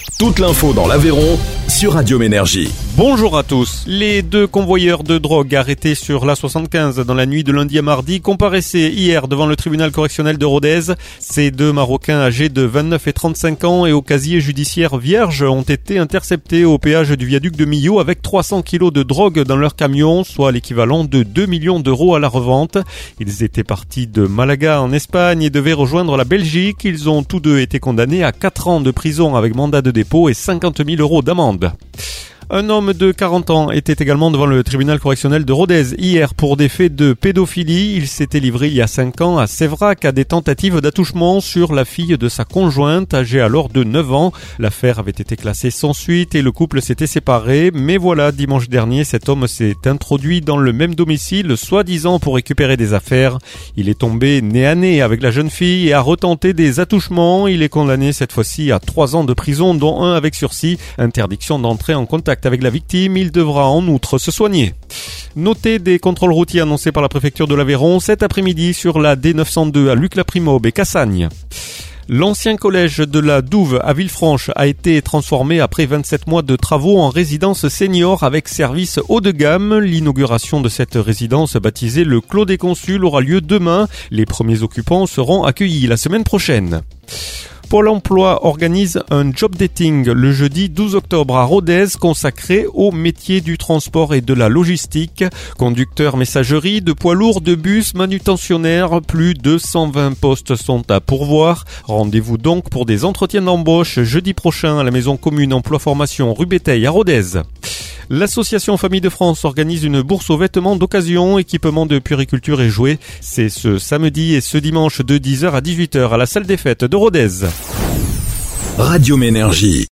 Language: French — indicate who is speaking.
Speaker 1: Toute l'info dans l'Aveyron sur Radio Ménergie.
Speaker 2: Bonjour à tous. Les deux convoyeurs de drogue arrêtés sur l'A75 dans la nuit de lundi à mardi comparaissaient hier devant le tribunal correctionnel de Rodez. Ces deux Marocains âgés de 29 et 35 ans et au casier judiciaire vierge ont été interceptés au péage du viaduc de Millau avec 300 kilos de drogue dans leur camion, soit l'équivalent de 2 millions d'euros à la revente. Ils étaient partis de Malaga en Espagne et devaient rejoindre la Belgique. Ils ont tous deux été condamnés à 4 ans de prison avec mandat de dépôt et 50 000 euros d'amende. Un homme de 40 ans était également devant le tribunal correctionnel de Rodez hier pour des faits de pédophilie. Il s'était livré il y a 5 ans à Sévrac à des tentatives d'attouchement sur la fille de sa conjointe, âgée alors de 9 ans. L'affaire avait été classée sans suite et le couple s'était séparé. Mais voilà, dimanche dernier, cet homme s'est introduit dans le même domicile, soi-disant pour récupérer des affaires. Il est tombé nez à nez avec la jeune fille et a retenté des attouchements. Il est condamné cette fois-ci à 3 ans de prison, dont 1 avec sursis. Interdiction d'entrer en contact avec la victime, il devra en outre se soigner. Notez des contrôles routiers annoncés par la préfecture de l'Aveyron cet après-midi sur la D902 à Luc-la-Primaube et Cassagne. L'ancien collège de la Douve à Villefranche a été transformé après 27 mois de travaux en résidence senior avec service haut de gamme. L'inauguration de cette résidence baptisée le Clos des Consuls aura lieu demain. Les premiers occupants seront accueillis la semaine prochaine. Pôle emploi organise un job dating le jeudi 12 octobre à Rodez consacré aux métiers du transport et de la logistique. Conducteurs messagerie, de poids lourds, de bus, manutentionnaires, plus de 120 postes sont à pourvoir. Rendez-vous donc pour des entretiens d'embauche jeudi prochain à la maison commune emploi formation rue Béteille à Rodez. L'association Famille de France organise une bourse aux vêtements d'occasion, équipement de puériculture et jouets. C'est ce samedi et ce dimanche de 10h à 18h à la salle des fêtes de Rodez.
Speaker 1: Radio Ménergie.